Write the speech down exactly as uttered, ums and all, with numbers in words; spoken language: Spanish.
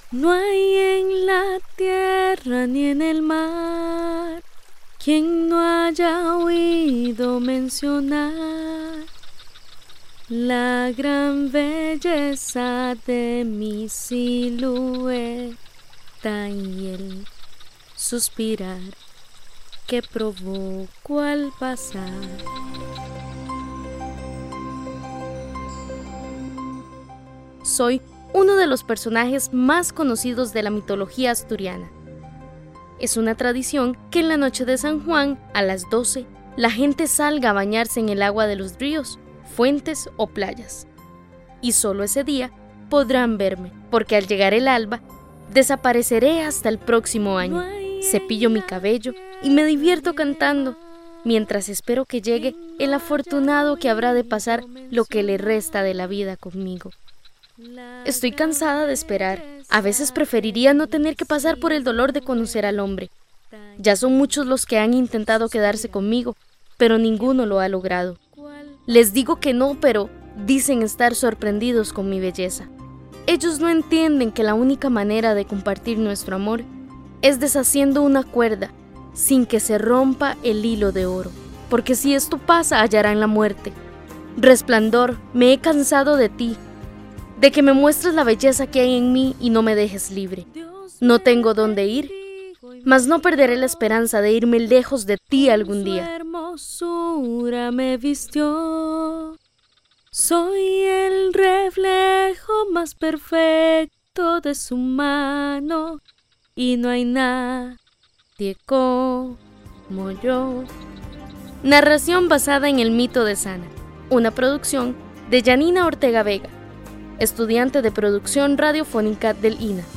No hay en la tierra ni en el mar quien no haya oído mencionar la gran belleza de mi silueta y el suspirar que provoco al pasar. Soy uno de los personajes más conocidos de la mitología asturiana. Es una tradición que en la noche de San Juan, a las doce, la gente salga a bañarse en el agua de los ríos, fuentes o playas. Y solo ese día podrán verme, porque al llegar el alba, desapareceré hasta el próximo año. Cepillo mi cabello y me divierto cantando, mientras espero que llegue el afortunado que habrá de pasar lo que le resta de la vida conmigo. Estoy cansada de esperar. A veces preferiría no tener que pasar por el dolor de conocer al hombre. Ya son muchos los que han intentado quedarse conmigo, pero ninguno lo ha logrado. Les digo que no, pero dicen estar sorprendidos con mi belleza. Ellos no entienden que la única manera de compartir nuestro amor es deshaciendo una cuerda sin que se rompa el hilo de oro, porque si esto pasa hallarán la muerte. Resplandor, me he cansado de ti, de que me muestres la belleza que hay en mí y no me dejes libre. No tengo dónde ir, mas no perderé la esperanza de irme lejos de ti algún día. Su hermosura me vistió, soy el reflejo más perfecto de su mano y no hay nadie como yo. Narración basada en el mito de Sana, una producción de Yanina Ortega Vega, estudiante de producción radiofónica del I N A.